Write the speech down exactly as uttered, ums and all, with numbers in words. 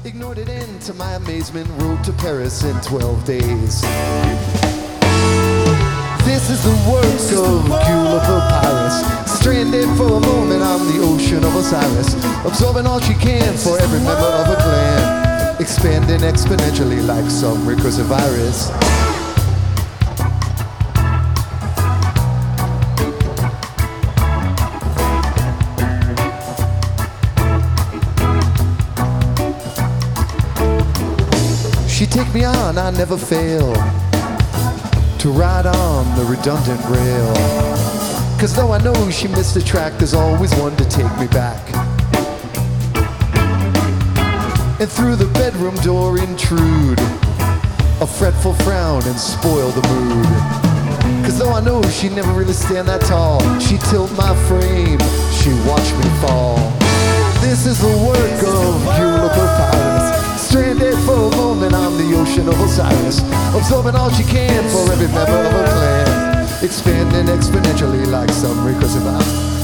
Ignored it and to my amazement rode to Paris in twelve days. This is the works of Cula Papyrus, stranded for a moment on the ocean of Osiris, absorbing all she can for every member of a clan, expanding exponentially like some recursive virus. She take me on, I never fail to ride on the redundant rail. Cause though I know she missed the track, there's always one to take me back. And through the bedroom door intrude a fretful frown and spoil the mood. Cause though I know she never really stand that tall, she tilt my frame, she watch me fall. This is the work of Cula Papyrus, stranded for a moment on the ocean of Osiris, absorbing all she can for every member of her clan, expanding exponentially like some recursive virus.